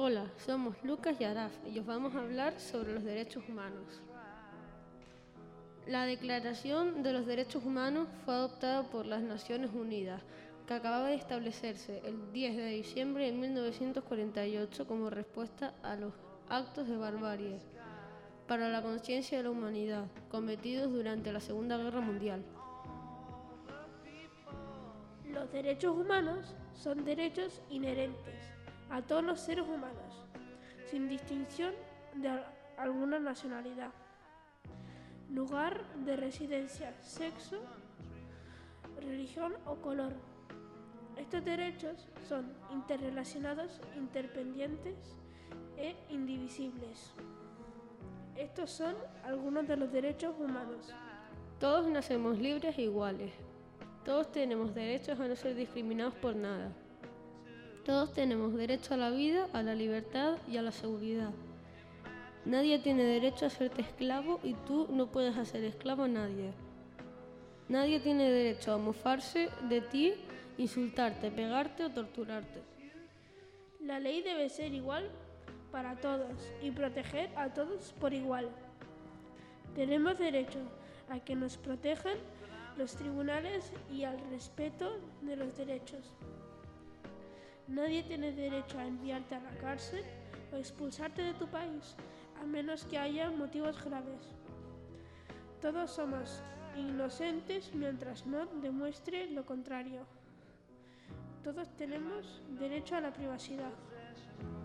Hola, somos Lucas y Araf y os vamos a hablar sobre los derechos humanos. La Declaración de los Derechos Humanos fue adoptada por las Naciones Unidas, que acababa de establecerse el 10 de diciembre de 1948 como respuesta a los actos de barbarie para la conciencia de la humanidad cometidos durante la Segunda Guerra Mundial. Los derechos humanos son derechos inherentes a todos los seres humanos, sin distinción de alguna nacionalidad, lugar de residencia, sexo, religión o color. Estos derechos son interrelacionados, interdependientes e indivisibles. Estos son algunos de los derechos humanos. Todos nacemos libres e iguales. Todos tenemos derechos a no ser discriminados por nada. Todos tenemos derecho a la vida, a la libertad y a la seguridad. Nadie tiene derecho a hacerte esclavo y tú no puedes hacer esclavo a nadie. Nadie tiene derecho a mofarse de ti, insultarte, pegarte o torturarte. La ley debe ser igual para todos y proteger a todos por igual. Tenemos derecho a que nos protejan los tribunales y al respeto de los derechos. Nadie tiene derecho a enviarte a la cárcel o expulsarte de tu país, a menos que haya motivos graves. Todos somos inocentes mientras no demuestre lo contrario. Todos tenemos derecho a la privacidad.